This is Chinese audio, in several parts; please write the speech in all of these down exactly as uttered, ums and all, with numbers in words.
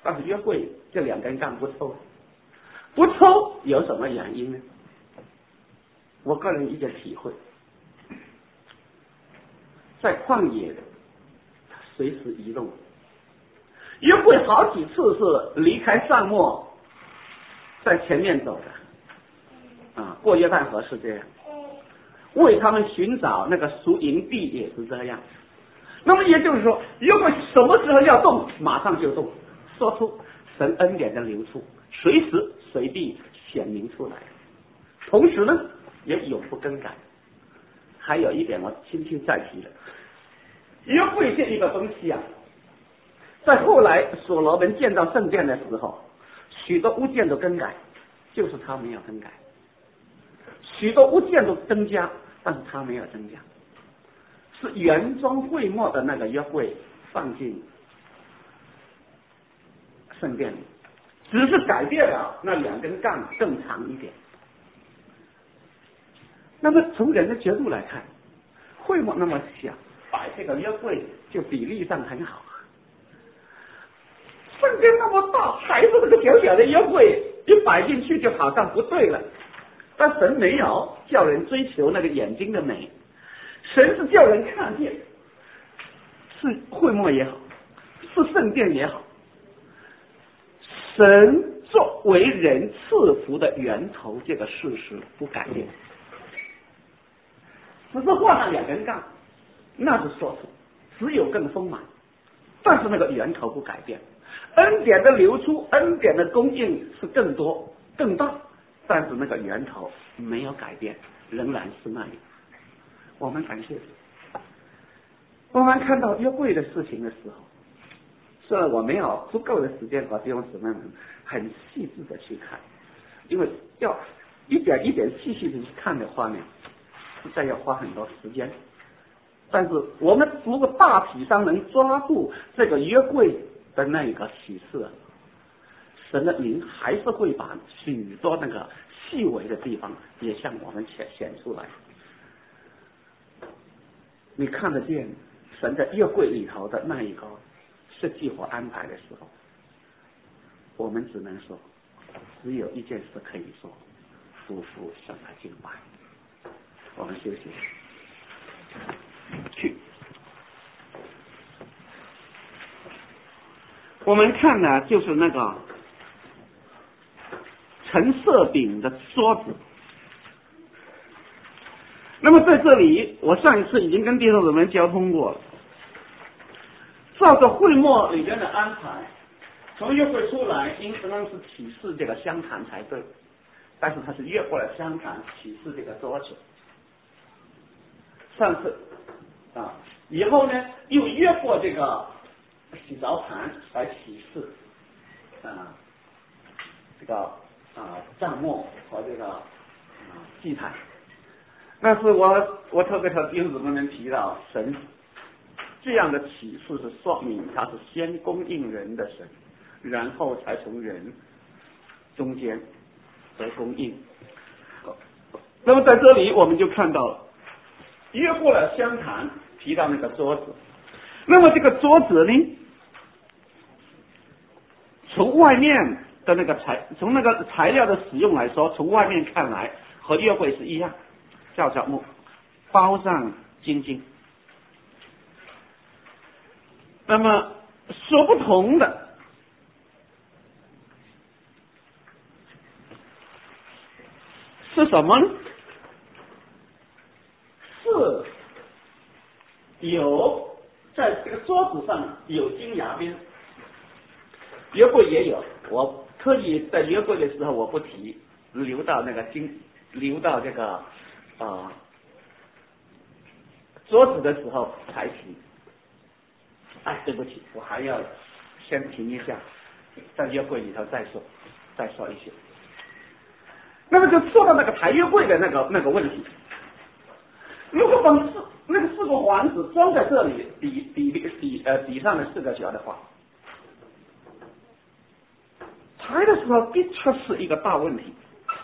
但是约柜这两根杠不抽，不抽有什么原因呢？我个人一个体会，在旷野随时移动，约柜好几次是离开沙漠，在前面走的，啊，过约旦河是这样，为他们寻找那个赎营地也是这样。那么也就是说，约柜什么时候要动，马上就动，说出神恩典的流出，随时随地显明出来。同时呢，也永不更改。还有一点我轻轻再提了，约柜这一个东西啊，在后来所罗门建造圣殿的时候，许多物件都更改，就是他没有更改；许多物件都增加，但是他没有增加。是原装会幕的那个约柜放进圣殿里，只是改变了那两根杠更长一点。那么从人的角度来看，会幕那么小，摆这个约柜就比例上很好。圣殿那么大，还是这个小小的约柜一摆进去就好像不对了。但神没有叫人追求那个眼睛的美，神是叫人看见，是会幕也好，是圣殿也好，神作为人赐福的源头，这个事实不改变。只是换了两根杠，那是说出只有更丰满，但是那个源头不改变。恩典的流出，恩典的供应是更多更大，但是那个源头没有改变，仍然是那里。我们感谢主。我们看到约柜的事情的时候，虽然我没有足够的时间和弟兄姊妹们很细致的去看，因为要一点一点细细的去看的话呢，实在要花很多时间。但是我们如果大体上能抓住这个约柜的那一个启示，神的灵还是会把许多那个细微的地方也向我们显显出来。你看得见神在约柜里头的那一个设计和安排的时候，我们只能说，只有一件事可以说，夫妇向他敬拜。我们休息去。我们看呢，就是那个陈设饼的桌子。那么在这里，我上一次已经跟弟兄姊妹交通过了。照着会幕里面的安排，从约柜出来，应当是启示这个香坛才对，但是他是越过了香坛，启示这个桌子。上次啊，以后呢又越过这个洗澡坛来启示啊这个啊帐幕和这个啊祭坛。但是我我特别和弟兄姊妹们提到，神这样的启示是说明他是先供应人的神，然后才从人中间得供应。那么在这里我们就看到越过了香坛，提到那个桌子。那么这个桌子呢，从外面的那个材，从那个材料的使用来说，从外面看来和约柜是一样，叫角木包上金金。那么所不同的是什么呢？是有在这个桌子上有金牙边，约柜也有，我特意在约柜的时候我不提，留到那个金，留到这个啊、呃、桌子的时候才提。哎，对不起，我还要先停一下，在约柜里头再说，再说一些。那么就说到那个抬约柜的那个那个问题，如果把四那个四个环子装在这里底底底呃底上的四个角的话，抬的时候的确是一个大问题。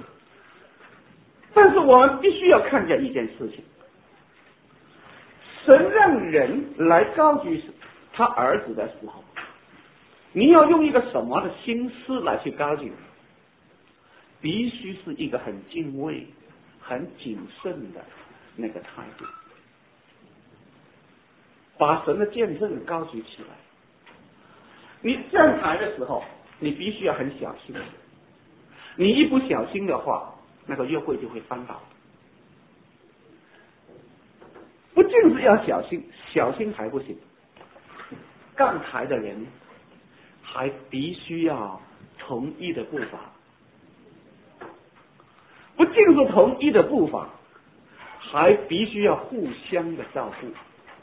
但是我们必须要看见一件事情，神让人来高举他儿子的时候， 你要用一个什么的心思来去高举？必须是一个很敬畏、很谨慎的那个态度，把神的见证高举起来。你站台的时候，你必须要很小心，你一不小心的话，那个约柜就会翻倒。不仅是要小心，小心还不行，杠台的人还必须要同一的步伐，不仅是同一的步伐，还必须要互相的照顾，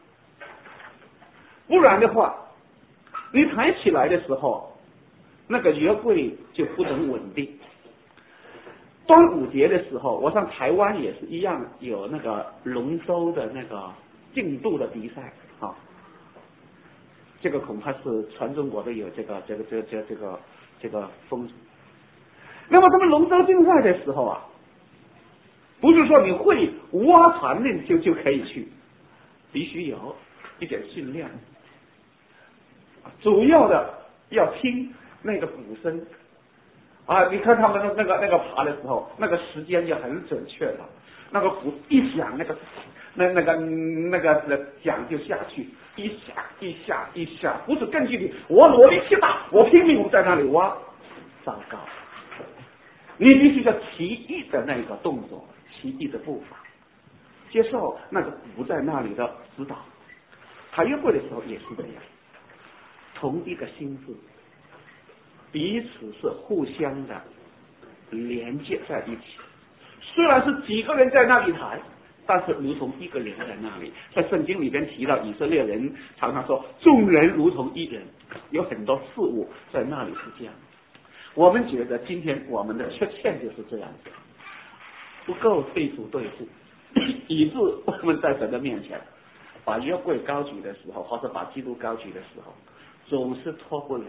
不然的话，你抬起来的时候，那个约柜就不能稳定。端午节的时候，我上台湾也是一样，有那个龙舟的那个竞渡的比赛啊，这个恐怕是全中国都有这个这个这个这个这个这个风俗。那么他们龙舟竞赛的时候啊，不是说你会蛙船的就就可以去，必须有一点训练，主要的要听那个鼓声。啊，你看他们那个那个爬的时候，那个时间就很准确了。那个鼓一响，那个那那个那个那桨就下去，一下一下一下，不是根据你我我力气大，我拼命在那里挖，糟糕！你必须要奇异的那个动作，奇异的步伐，接受那个鼓在那里的指导。抬约柜的时候也是这样，同一个心智。彼此是互相的连接在一起，虽然是几个人在那里抬，但是如同一个人在那里。在圣经里边提到以色列人常常说众人如同一人，有很多事物在那里是这样。我们觉得今天我们的缺陷就是这样子，不够对主对付，以致我们在神的面前把约柜高举的时候，或者把基督高举的时候，总是脱不了，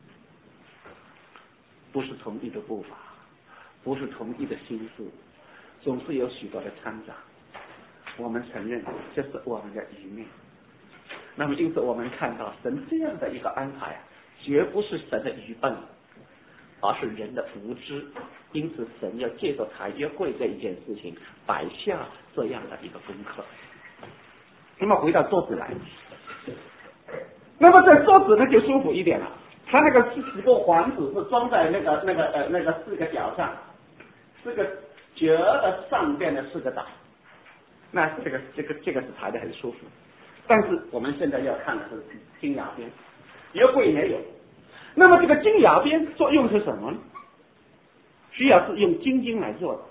不是同一的步伐，不是同一的心思，总是有许多的掺杂。我们承认这是我们的愚昧。那么因此我们看到神这样的一个安排，绝不是神的愚笨，而是人的无知。因此神要借着抬约柜这一件事情摆下这样的一个功课。那么回到桌子来，那么这桌子呢就舒服一点了。它那个是几个环子是装在那个那个呃那个四个角上，四个角的上边的四个岛，那这个这个这个是抬得很舒服。但是我们现在要看的是金牙边，约柜也有。那么这个金牙边作用是什么呢？需要是用金金来做的。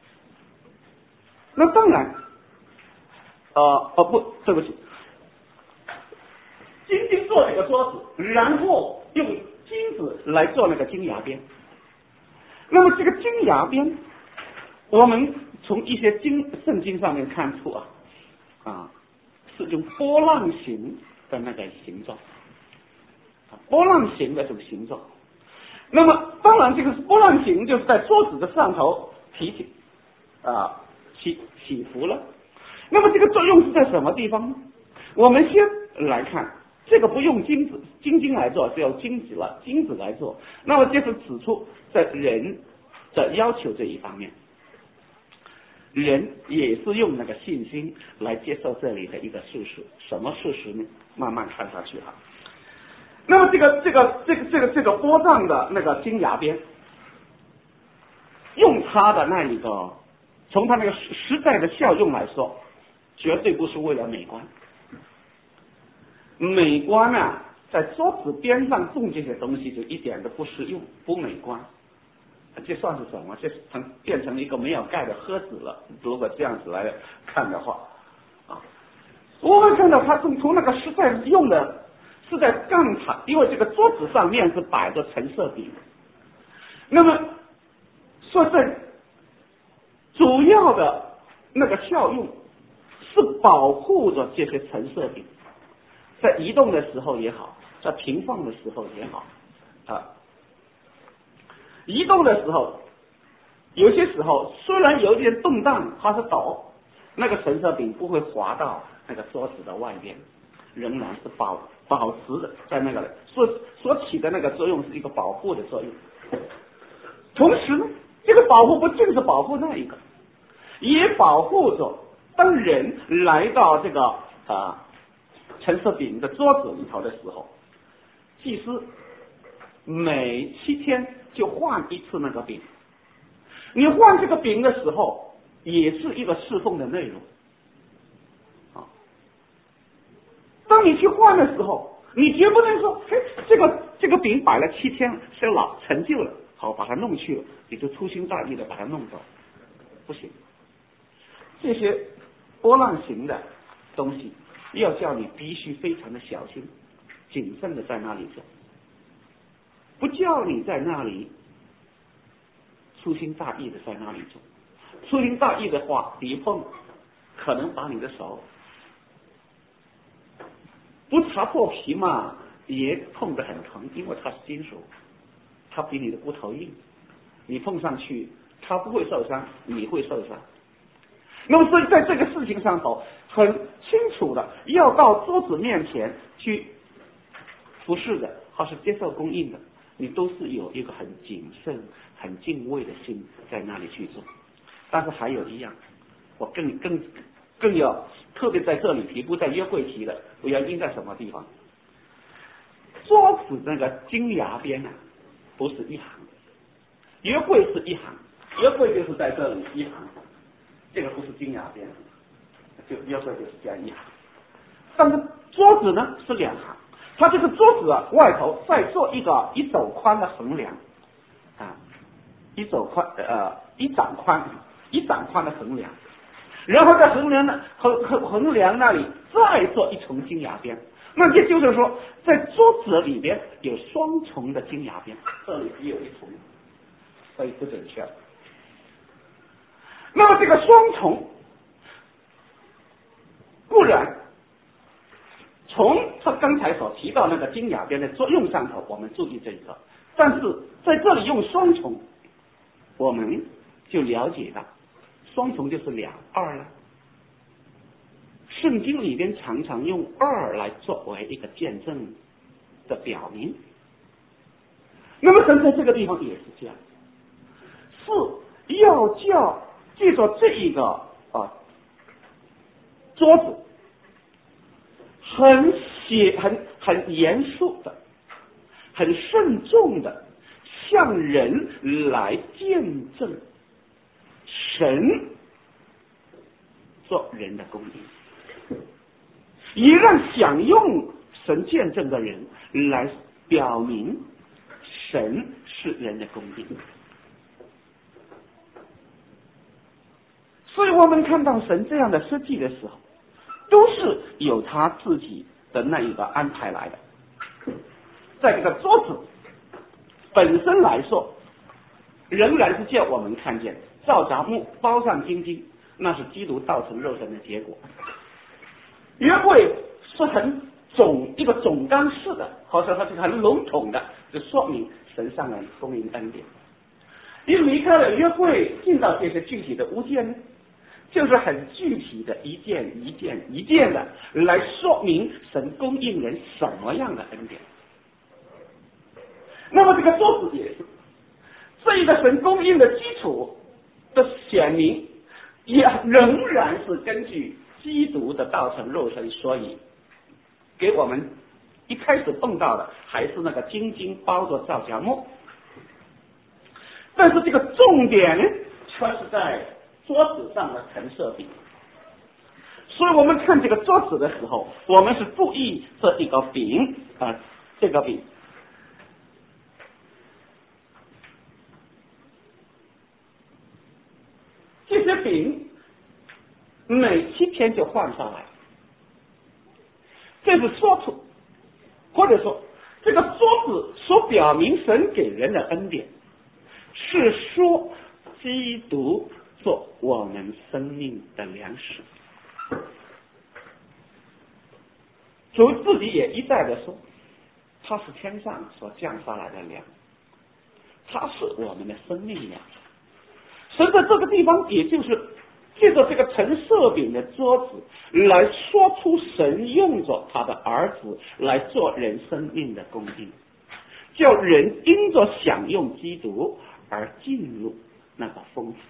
那当然，呃哦不，对不起。金金做这个桌子，然后用金子来做那个金牙边。那么这个金牙边，我们从一些经圣经上面看出啊，啊是用波浪形的那个形状，波浪形的这种形状。那么当然这个波浪形就是在桌子的上头提起啊起起伏了。那么这个作用是在什么地方呢？我们先来看。这个不用金子金金来做，是用金子了金子来做。那么就是指出在人的要求这一方面，人也是用那个信心来接受这里的一个事实。什么事实呢？慢慢看下去哈。那么这个这个这个这个这个波状的那个金牙边，用它的那一个，从它那个实在的效用来说，绝对不是为了美观。美观啊，在桌子边上种这些东西就一点都不实用，不美观。这算是什么？这成变成一个没有盖的盒子了。如果这样子来看的话，啊，我们看到它从从那个实在用的是在杠杆，因为这个桌子上面是摆着橙色饼。那么说在主要的那个效用是保护着这些橙色饼。在移动的时候也好，在平放的时候也好，啊，移动的时候，有些时候虽然有点动荡，它是抖，那个橙色饼不会滑到那个桌子的外边， 仍然是保保持的，在那个所所起的那个作用是一个保护的作用。同时呢，这个保护不仅是保护那一个，也保护着当人来到这个啊陈设饼的桌子里头的时候，祭司每七天就换一次那个饼。你换这个饼的时候，也是一个侍奉的内容。啊，当你去换的时候，你绝不能说，嘿，这个这个饼摆了七天是老陈旧了，好把它弄去了，你就粗心大意的把它弄走，不行。这些波浪形的东西，要叫你必须非常的小心、谨慎的在那里做，不叫你在那里粗心大意的在那里做。粗心大意的话，一碰可能把你的手不擦破皮嘛，也碰得很疼，因为它是金属，它比你的骨头硬，你碰上去它不会受伤，你会受伤。那么所以在这个事情上头很清楚的，要到桌子面前去服侍的，或是接受供应的，你都是有一个很谨慎、很敬畏的心在那里去做。但是还有一样，我更更更要特别在这里提，不在约柜提的，原因在什么地方？桌子那个金牙边啊，不是一行，约柜是一行，约柜就是在这里一行，这个不是金牙边，就约柜就是这样一行。但是桌子呢是两行，它这个桌子啊外头再做一个一肘宽的横梁啊，一肘宽呃一掌宽一掌宽的横梁，然后在横梁呢横横横梁那里再做一重金牙边。那也就是说，在桌子里边有双重的金牙边，这里只有一重，所以不准确。那么这个双重，固然从他刚才所提到那个金牙边的作用上头，我们注意这个，但是在这里用双重，我们就了解到，双重就是两二了。圣经里边常常用二来作为一个见证的表明。那么神在这个地方也是这样，是要叫借着这一个啊桌子，很写很很严肃的、很慎重的向人来见证神做人的供应，也让享用神见证的人来表明神是人的供应。所以我们看到神这样的设计的时候，都是有他自己的那一个安排来的。在这个桌子本身来说，仍然是叫我们看见皂荚木包上金金，那是基督道成肉身的结果。约柜是很总一个总纲式的，或者说是很笼统的，就说明神上人供应恩典。一离开了约柜，进到这些具体的物件呢，就是很具体的一件一件一件的来说明神供应人什么样的恩典。那么这个桌子也是这一个神供应的基础的显明，也仍然是根据基督的道成肉身，所以给我们一开始碰到的还是那个金金包着皂荚木，但是这个重点呢，却是在桌子上的陈设饼。所以我们看这个桌子的时候，我们是注意这一个饼啊、呃，这个饼。这些饼每七天就换上来，这是说出，或者说这个桌子所表明神给人的恩典，是说基督做我们生命的粮食。主自己也一再的说，他是天上所降下来的粮，他是我们的生命粮。神在这个地方，也就是借着这个陈设饼的桌子来说出神用着他的儿子来做人生命的供应，叫人因着享用基督而进入那个丰富。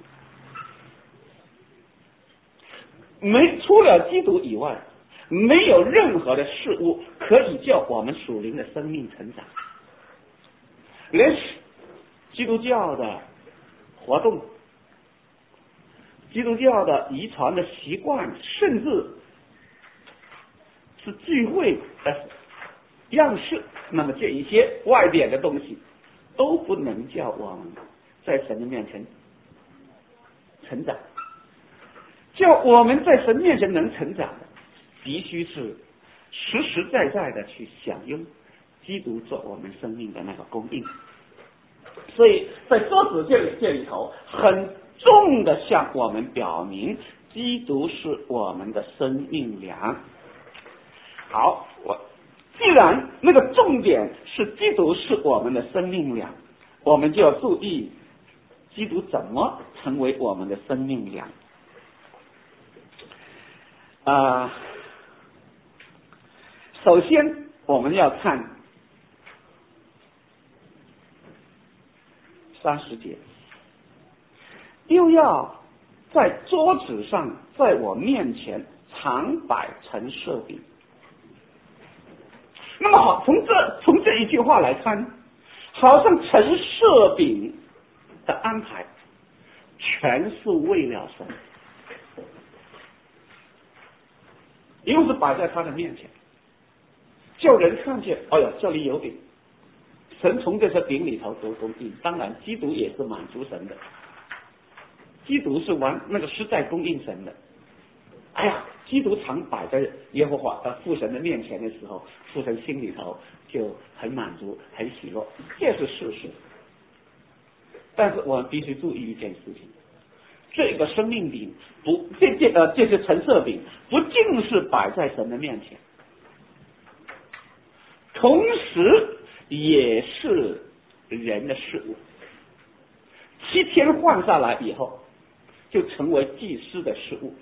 没除了基督以外，没有任何的事物可以叫我们属灵的生命成长。连基督教的活动、基督教的遗传的习惯，甚至是聚会的样式，那么这一些外边的东西都不能叫我们在神的面前成长。叫我们在神面前能成长的，必须是实实在在的去享用基督做我们生命的那个供应。所以在桌子这里这里头，很重的向我们表明，基督是我们的生命粮。好，我既然那个重点是基督是我们的生命粮，我们就要注意基督怎么成为我们的生命粮。啊、呃，首先我们要看三十节，又要在桌子上，在我面前常摆陈设饼。那么好，从这从这一句话来看，好像陈设饼的安排全是为了神，又是摆在他的面前，叫人看见，哎呀，这里有饼，神从这些饼里头得供应。当然基督也是满足神的，基督是完那个是在供应神的。哎呀，基督常摆在耶和华的父神的面前的时候，父神心里头就很满足很喜乐，这是事实。但是我们必须注意一件事情，这个生命饼不这这呃这些陈设饼不尽是摆在神的面前，同时也是人的事物。七天换下来以后，就成为祭司的事物。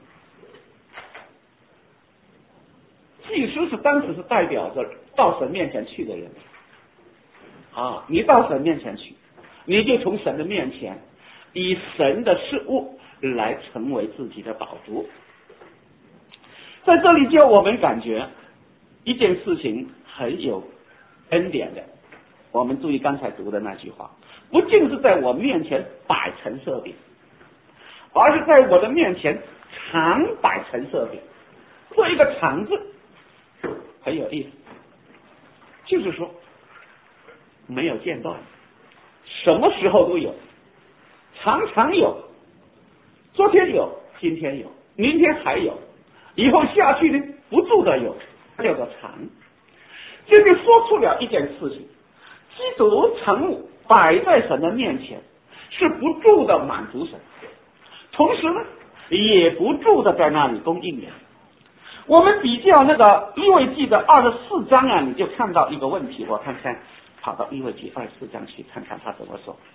祭司是当时是代表着到神面前去的人啊，你到神面前去，你就从神的面前以神的事物来成为自己的宝足。在这里叫我们感觉一件事情很有恩典的，我们注意刚才读的那句话，不仅是在我面前摆陈设饼，而是在我的面前常摆陈设饼。这一个常字很有意思，就是说没有间断，什么时候都有，常常有，昨天有，今天有，明天还有，以后下去呢不住的有，叫做常。这就说出了一件事情，基督常摆在神的面前，是不住的满足神，同时呢也不住的在那里供应人。我们比较那个利未记的二十四章啊，你就看到一个问题，我看看跑到利未记二十四章去看看他怎么说。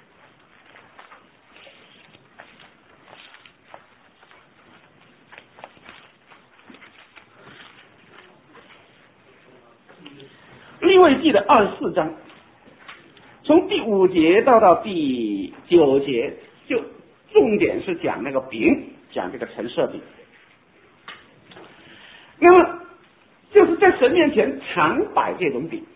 利未记的二十四章，从第五节到到第九节，就重点是讲那个饼，讲这个陈设饼。那么就是在神面前常摆这种饼。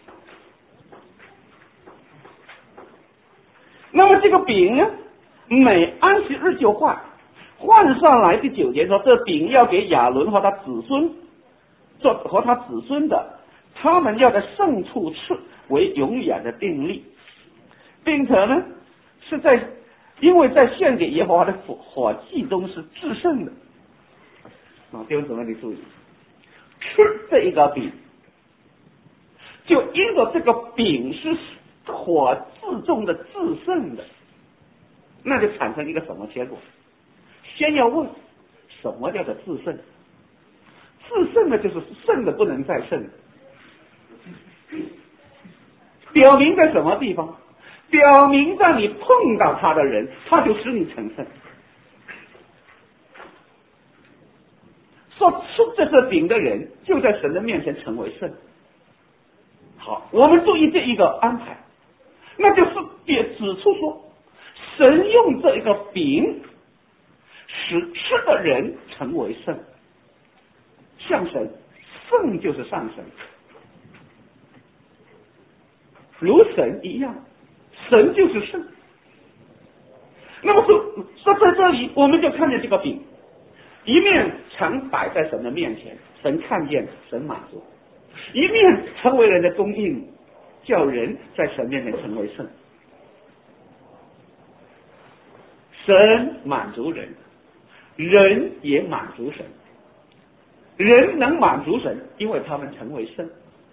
那么这个饼呢，每安息日就换，换上来第九节说，这饼要给亚伦和他子孙做和他子孙的，他们要在圣处吃为永远的定例，并且呢是在因为在献给耶和华的火火祭中是至圣的啊，弟兄姊妹你注意，吃这一个饼，就因着这个饼是火自重的至圣的，那就产生一个什么结果？先要问什么叫做至圣？至圣的就是圣的不能再圣，表明在什么地方？表明在你碰到他的人，他就使你成圣。 说出这个饼的人，就在神的面前成为圣。好，我们注意这一个安排，那就是也指出说，神用这一个饼使吃的人成为圣，像神，圣就是上神，如神一样，神就是圣。那么说说在这里，我们就看见这个饼，一面常摆在神的面前，神看见，神满足；一面成为人的供应，叫人在神面前成为圣。神满足人，人也满足神。人能满足神，因为他们成为圣。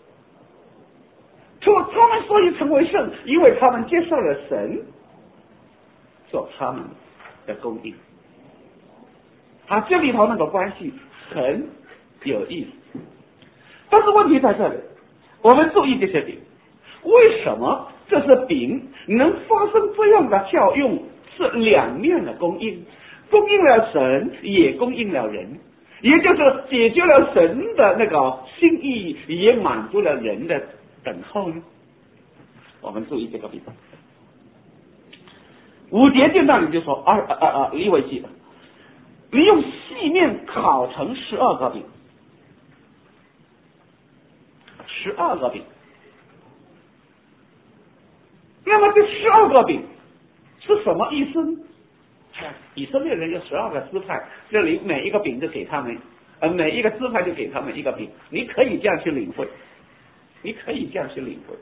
说他们所以成为圣，因为他们接受了神做他们的供应。啊，这里头那个关系很有意思。但是问题在这里，我们注意这些点，为什么这些饼能发生这样的效用？是两面的供应，供应了神，也供应了人，也就是解决了神的那个心意，也满足了人的等候呢。我们注意这个地方。五节见到你就说二啊啊啊，利未记，你用细面烤成十二个饼，十二个饼。那么这十二个饼是什么意思呢？以色列人有十二个支派，这里每一个饼就给他们，呃，每一个支派就给他们一个饼。你可以这样去领会，你可以这样去领会，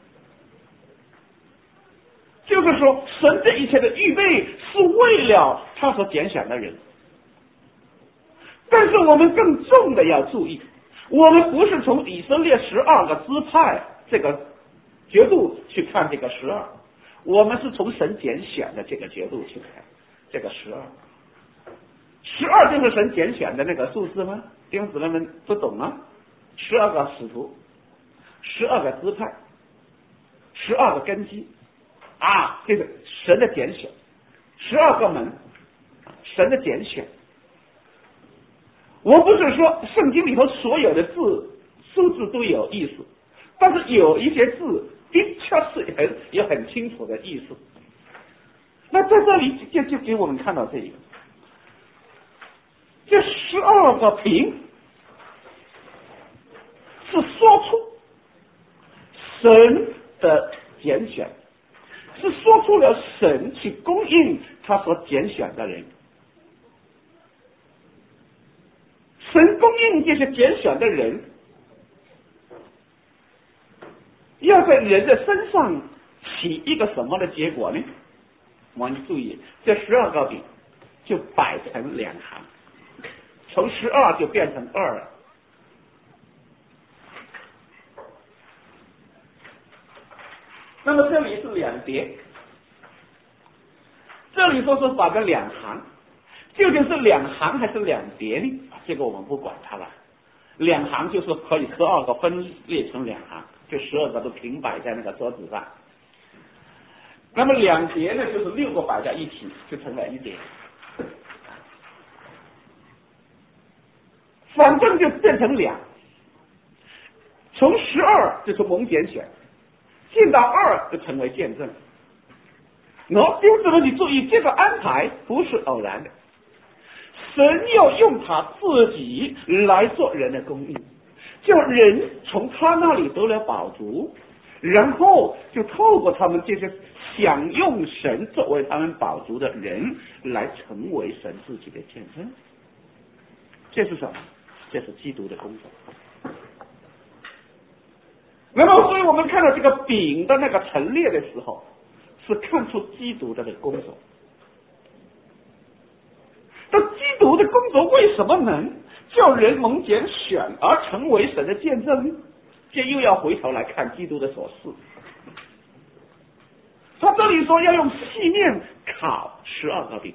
就是说，神这一切的预备是为了他所拣选的人。但是我们更重的要注意，我们不是从以色列十二个支派这个角度去看这个十二。我们是从神拣选的这个角度去看这个十二，十二就是神拣选的那个数字吗？弟兄姊妹们不懂吗？十二个使徒，十二个支派，十二个根基啊，这个神的拣选，十二个门，神的拣选。我不是说圣经里头所有的字数字都有意思，但是有一些字的确是很有很清楚的意思。那在这里就就给我们看到这一个，这十二个饼是说出神的拣选，是说出了神去供应他所拣选的人。神供应这些拣选的人，要在人的身上起一个什么的结果呢？我们注意，这十二个饼就摆成两行，从十二就变成二了。那么这里是两叠，这里说是摆成两行，究竟是两行还是两叠呢？这个我们不管它了。两行就是可以十二个分裂成两行，就十二个都平摆在那个桌子上。那么两叠呢，就是六个摆在一起，就成了一叠。反正就变成两，从十二就是蒙拣选，进到二就成为见证。喏，弟兄姊妹，你注意，这个安排不是偶然的，神要用他自己来做人的供应，叫人从他那里得了饱足，然后就透过他们这些享用神作为他们饱足的人，来成为神自己的见证。这是什么？这是基督的工作。那么，所以我们看到这个饼的那个陈列的时候，是看出基督的工作。但基督的工作为什么能叫人蒙拣选而成为神的见证呢？这又要回头来看基督的所事。他这里说要用细面烤十二个饼，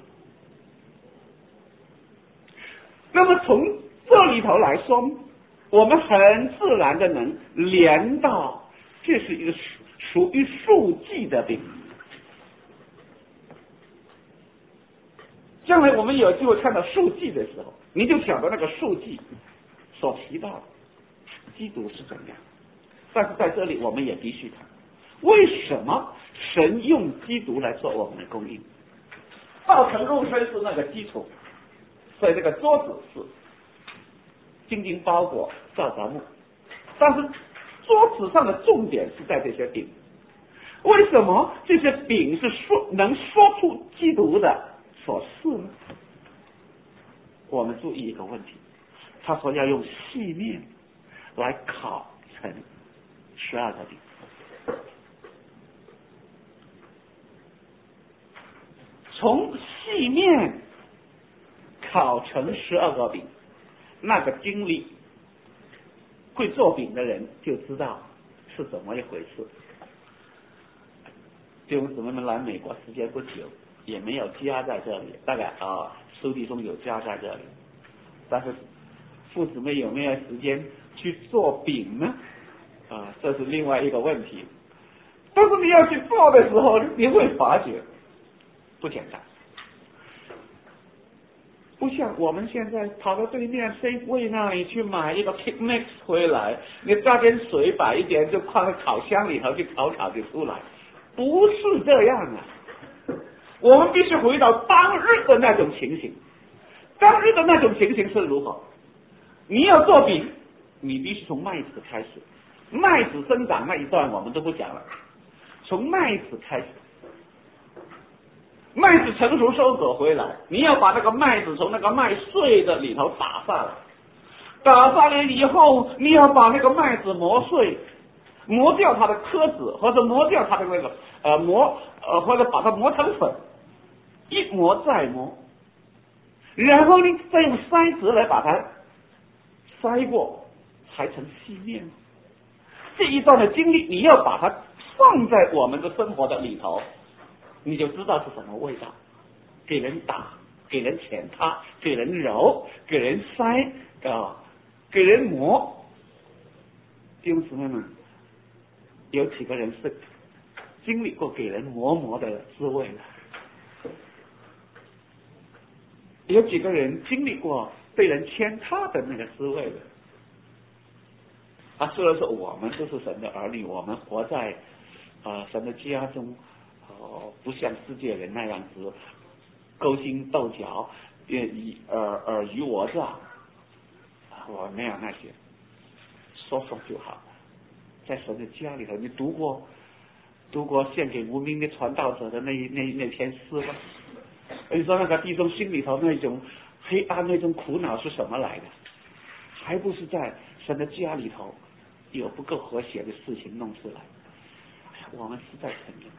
那么从这里头来说，我们很自然的能连到这是一个属于数祭的饼。 将来我们有机会看到数据的时候，你就晓得那个数据所提到的基督是怎样。但是在这里我们也必须谈，为什么神用基督来做我们的供应？道成肉身是那个基础，所以这个桌子是金金包裹造杂木，但是桌子上的重点是在这些饼。为什么这些饼是说能说出基督的所示呢？我们注意一个问题，他说要用细面来烤成十二个饼。从细面烤成十二个饼，那个经历，会做饼的人就知道是怎么一回事。弟兄姊妹们来美国时间不久，也没有家在这里，大概啊，书弟兄有家在这里，但是父姊妹有没有时间去做饼呢？啊，这是另外一个问题。但是你要去做的时候，你会发觉不简单，不像我们现在跑到对面 Safeway 那里去买一个 Pick Mix 回来，你加点水摆一点，就放在烤箱里头去烤烤就出来，不是这样啊！我们必须回到当日的那种情形。当日的那种情形是如何？你要做饼，你必须从麦子开始，麦子生长那一段我们都不讲了，从麦子开始。麦子成熟收割回来，你要把那个麦子从那个麦穗的里头打下来，打下来以后，你要把那个麦子磨碎，磨掉它的壳子，或者磨掉它的那个呃磨呃或者把它磨成粉，一磨再磨，然后呢再用筛子来把它筛过，才成细面。这一段的经历，你要把它放在我们的生活的里头，你就知道是什么味道。给人打，给人舔踏，给人揉，给人筛啊，给人磨。弟兄姊妹们，有几个人是经历过给人磨磨的滋味的？有几个人经历过被人牵踏的那个滋味的？啊，虽然说我们都是神的儿女，我们活在啊、呃、神的家中，哦，不像世界人那样子勾心斗角，也以尔尔虞我诈，我没有那些，说说就好。在神的家里头，你读过读过献给无名的传道者的那那那篇诗吗？你说那个弟兄心里头那种黑暗、那种苦恼是什么来的？还不是在神的家里头有不够和谐的事情弄出来？我们实在承认，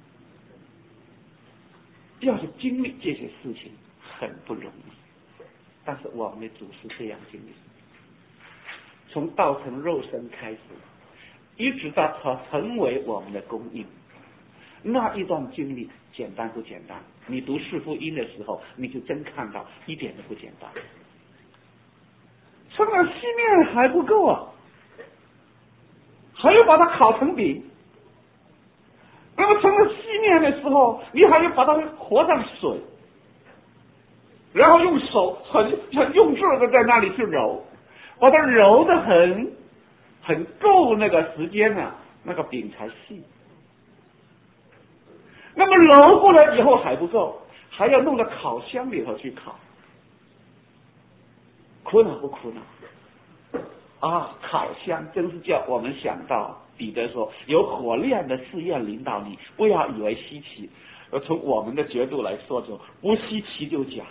要是经历这些事情很不容易，但是我们的主是这样经历，从道成肉身开始，一直到他成为我们的供应，那一段经历简单不简单？你读四福音的时候，你就真看到一点都不简单。成了细面还不够啊，还要把它烤成饼。那么成了细面的时候，你还要把它和上水，然后用手很很用劲的在那里去揉，把它揉得很很够那个时间啊，那个饼才细。那么揉过来以后还不够，还要弄到烤箱里头去烤，苦恼不苦恼？啊，烤箱真是叫我们想到彼得说有火炼的试验临到你，不要以为稀奇。而从我们的角度来说，就不稀奇就假。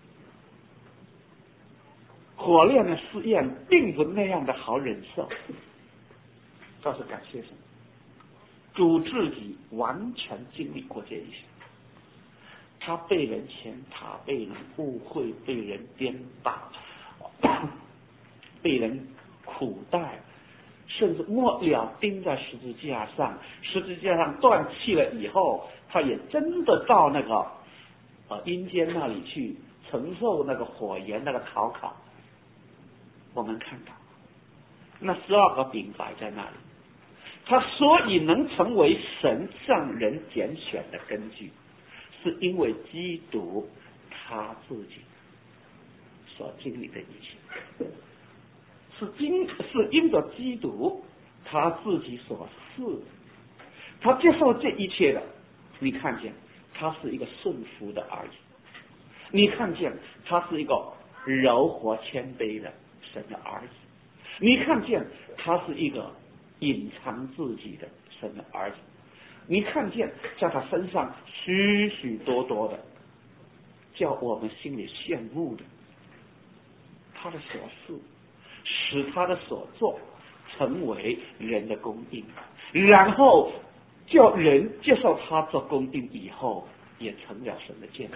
火炼的试验并不那样的好忍受，倒是感谢神，主自己完全经历过这一些。他被人践踏，被人误会，被人颠打，被人苦待，甚至末了钉在十字架上，十字架上断气了以后，他也真的到那个呃阴间那里去承受那个火焰那个烤烤。我们看到那十二个饼摆在那里，他所以能成为神向人拣选的根据，是因为基督他自己所经历的一切，是经是因着基督他自己所赐的，他接受这一切的。你看见他是一个顺服的儿子，你看见他是一个柔和谦卑的神的儿子，你看见他是一个隐藏自己的神的儿子，你看见在他身上许许多多的叫我们心里羡慕的他的所事，使他的所做成为人的供应，然后叫人接受他做供应以后也成了神的见证。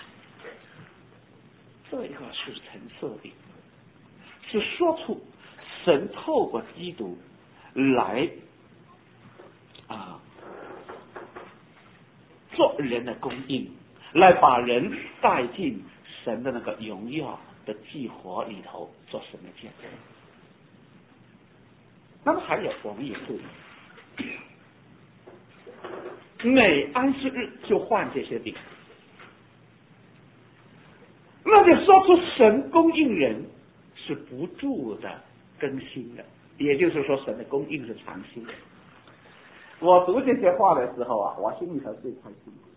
这个是陈设的，是说出神透过基督来啊做人的供应，来把人带进神的那个荣耀的计划里头做神的见证。那么还有我们也注意，每安息日就换这些饼，那就说出神供应人是不住的更新的，也就是说神的供应是长新的。我读这些话的时候啊，我心里头最开心。